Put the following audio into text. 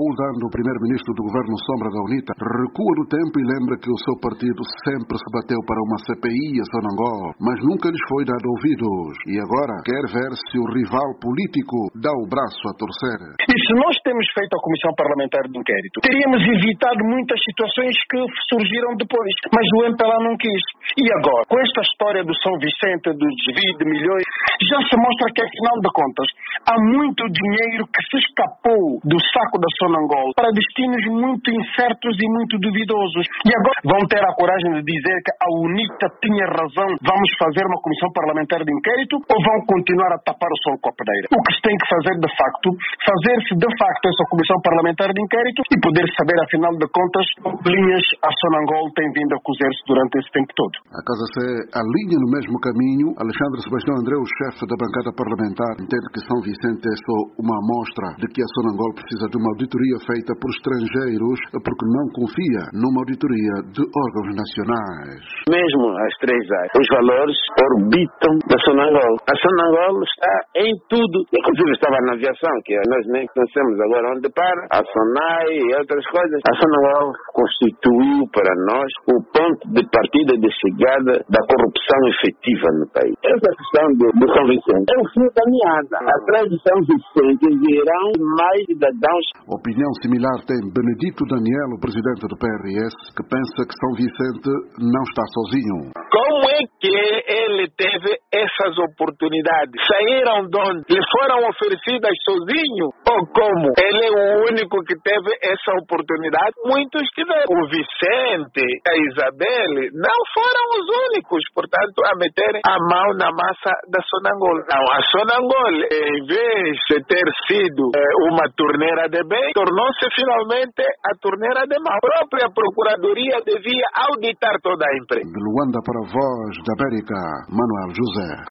Raul Dando, o primeiro-ministro do governo Sombra da UNITA, recua no tempo e lembra que o seu partido sempre se bateu para uma CPI a Sonangol, mas nunca lhes foi dado ouvidos. E agora quer ver se o rival político dá o braço a torcer. E se nós temos feito a Comissão Parlamentar de Inquérito, teríamos evitado muitas situações que surgiram depois, mas o MPLA não quis. E agora, com esta história do São Vicente, do desvio de milhões, já se mostra que, afinal de contas, há muito dinheiro que se escapou do saco da Sonangol para destinos muito incertos e muito duvidosos. E agora vão ter a coragem de dizer que a UNITA tinha razão, vamos fazer uma Comissão Parlamentar de Inquérito, ou vão continuar a tapar o sol com a peneira? O que se tem que fazer, de facto, fazer-se de facto essa Comissão Parlamentar de Inquérito e poder saber, afinal de contas, que linhas a Sonangol tem vindo a cozer-se durante esse tempo todo. A Casa C alinha no mesmo caminho. Alexandre Sebastião Andreu, chefe da bancada parlamentar, entende que São Vicente é só uma amostra de que a Sonangol precisa de uma auditoria feita por estrangeiros porque não confia numa auditoria de órgãos nacionais. Mesmo às 3 áreas, os valores orbitam da Sonangol. A Sonangol está em tudo. Inclusive estava na aviação, que nós nem conhecemos agora onde para, a SONAI e outras coisas. A Sonangol constituiu para nós o ponto de partida e de chegada da corrupção efetiva no país. Essa questão do São Vicente é o fim da meada. Atrás de São Vicente virão mais cidadãos. Opinião similar tem Benedito Daniel, o presidente do PRS, que pensa que São Vicente não está sozinho. Como é que ele teve essas oportunidades? Saíram de onde? Lhe foram oferecidas sozinho? Ou como? Ele é o único que teve essa oportunidade? Muitos tiveram. O Vicente, a Isabelle, não foram os únicos, portanto, a meterem a mão na massa da Sonangol. Não, a Sonangol, em vez de ter sido uma torneira de bem, tornou-se finalmente a torneira de mal. A própria Procuradoria devia auditar toda a empresa. De Luanda para a Voz da América, Manuel José.